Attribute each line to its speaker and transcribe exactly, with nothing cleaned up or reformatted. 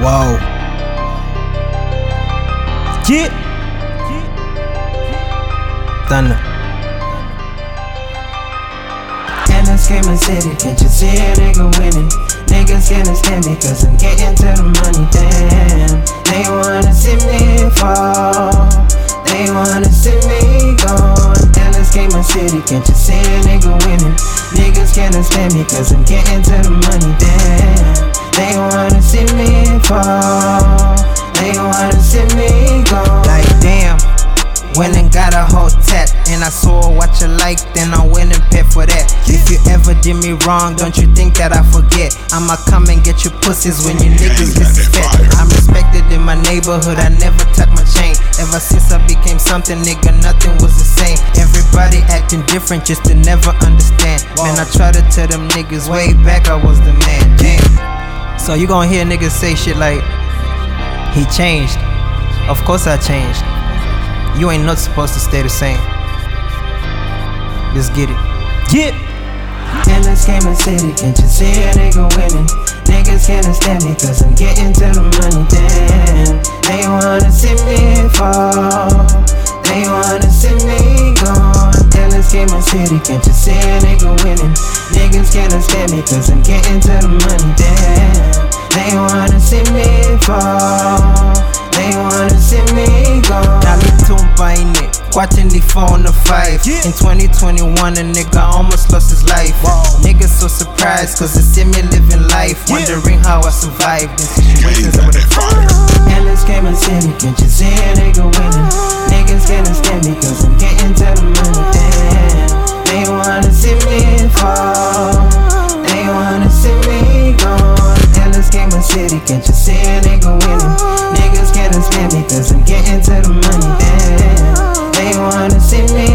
Speaker 1: Whoa. Get Thunder.
Speaker 2: In the scheming city, can't you see a nigga winning? Niggas can't stand me cause I'm getting to the money, damn. They wanna see me fall, they wanna see me gone. In the scheming city, can't you see a nigga winning? Niggas can't stand me cause I'm getting to the money, damn. They wanna see me fall, they wanna see me gone.
Speaker 1: Like damn, went and got a whole tat, and I saw what you like, then I went and paid for that. If you ever did me wrong, don't you think that I forget? I'ma come and get you pussies when you niggas disrespect. I'm respected in my neighborhood, I never tuck my chain. Ever since I became something, nigga, nothing was the same. Everybody acting different just to never understand. Man, I try to tell them niggas way back I was the man. Damn. So you gon' hear niggas say shit like, he changed. Of course I changed. You ain't not supposed to stay the same. Let's get it. Get!
Speaker 2: In the scheming city, can't you see a nigga winning? Niggas can't stand me cause I'm getting to the money, damn. They wanna see me fall, they wanna see me gone. In the scheming city, can't you see a nigga winning? Niggas can't stand me cause I'm getting to the money, damn. They wanna see me fall, they wanna see me gone.
Speaker 1: Nalitumba in it, watching the four on the five. In twenty twenty-one, a nigga almost lost his life. Niggas so surprised cause they see me living life, wondering how I survived in situations I would've tried.
Speaker 2: In this scheming city, can't you see a nigga winning? Niggas can't stand me cause I'm getting to the money, damn. They wanna see me fall, they wanna see me gone. In this scheming city, can't you see a nigga winning? Niggas can't stand me cause I'm getting to the money, damn. They wanna see me